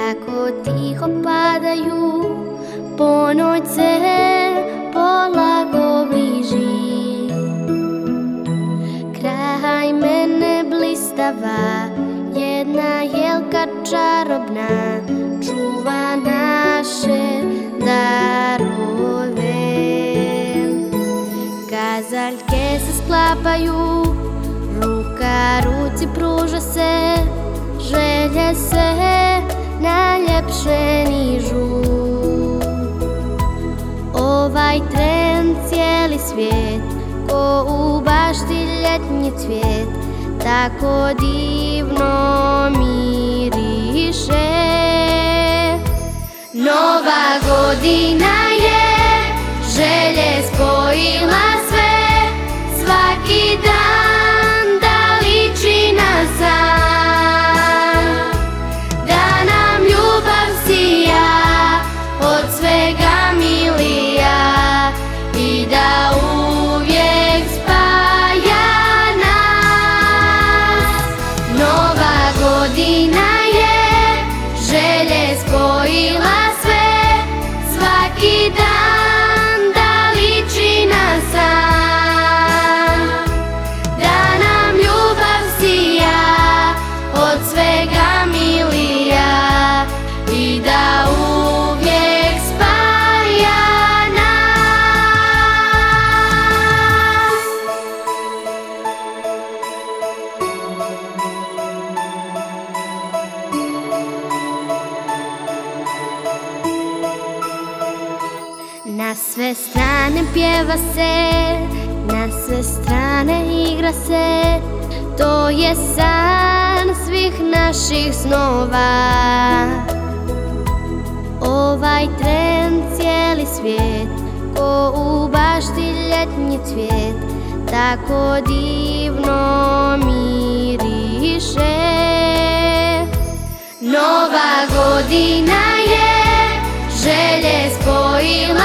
Kako tiho padaju, ponoć se polako bliži. Kraj mene blistava, jedna jelka čarobna, čuva naše darove. Kazaljke se sklapaju, ruka ruci pruža se, želje se najljepše nižu. Ovaj tren cijeli svijet, ko u bašti ljetnji cvijet, tako divno miriše. Nova godina je želje spojila sve, svaki dan da liči na san, da nam ljubav sija od svega milija i da uvijek spaja nas. Nova godina je želje spojila sve, svaki dan da liči na san, da nam ljubav sija od svega milija i da uvijek spaja nas. Na sve strane pjeva se, na sve strane igra se, to je san svih naših snova. Ovaj tren cijeli svijet, ko u bašti ljetnji cvijet, tako divno miriše. Nova godina je želje spojila